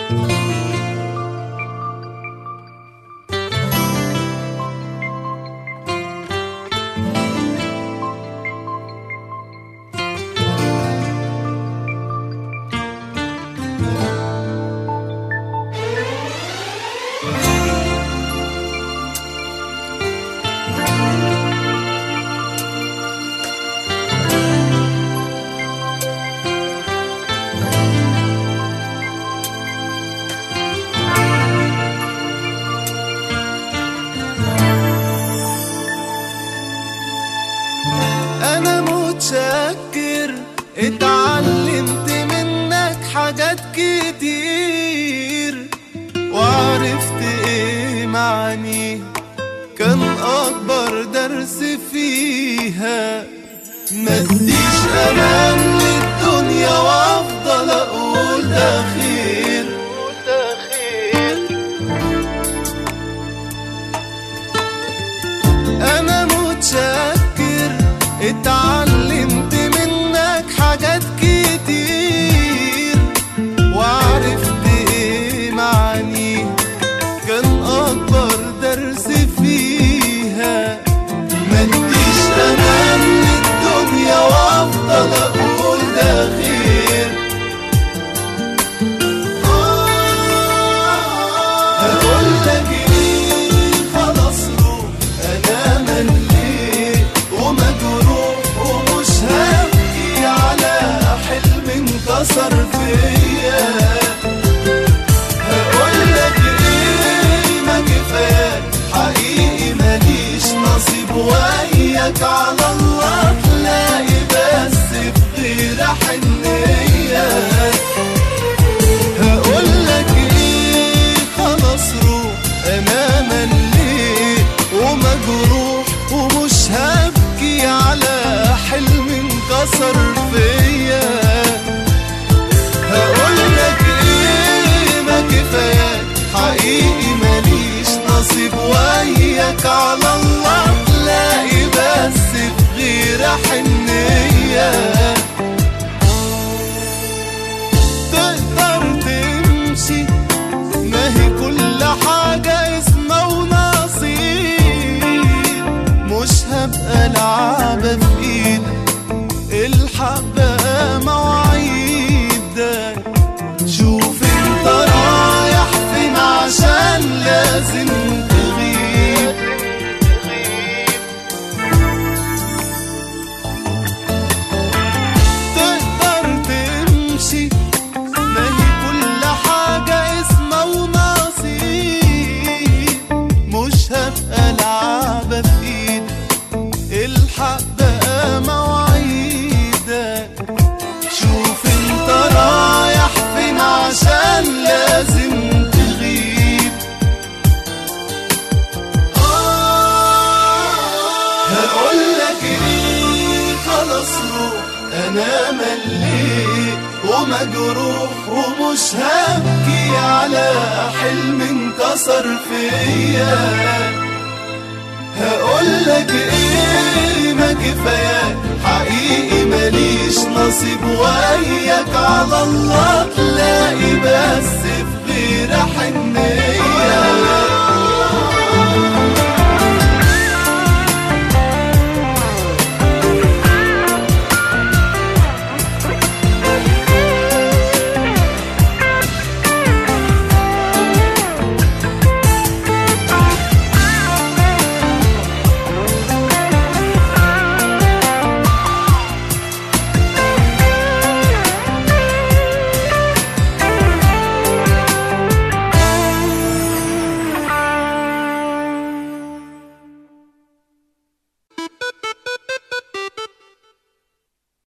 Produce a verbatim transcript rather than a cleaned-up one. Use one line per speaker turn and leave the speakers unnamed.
أنا متشكر، اتعلمت منك حاجات كتير وعرفت ايه معنيه، كان أكبر درس فيها. مديش أمان للدنيا وأفضل أقول ده خير. أنا متشكر، اتعلمت منك حاجات كتير وعرفت ايه معانيه، كان اكبر درس فيها. مديش امان للدنيا وافضل اقول ده خير. هقولك ايه، خلاص روح، انا مليت ومجروح ومش هبكي على حلم انكسر فيا. هقولك ايه، ما كفاية حقيقي ماليش نصيب وياك، على الله تلاقي بس بغير حنية. هقولك ايه، خلاص روح، انا مليت ومجروح ومش هبكي على حلم انكسر فيا. هقولك ايه، ما كفاية حقيقي ماليش نصيب وياك، على الله تلاقي بس بغير حنية. تقدر تمشي، ما هي كل حاجة اسمها ونصيب، مش هبقى لعبة في ايدك، الحق بقى مواعيدك. شوف انت رايح فين عشان لازم تغيب. تقدر تمشي، ما هي كل حاجة اسمها ونصيب، مش هبقى لعبة في ايدك، الحق بقى مواعيدك. شوف انت رايح فين عشان لازم تغيب. هقولك ايه، خلاص روح، انا مليت ومجروح ومش هبكي على حلم انكسر فيا. هقولك ايه، ما كفاية حقيقي ماليش نصيب وياك، على الله تلاقي بس في غير حنية.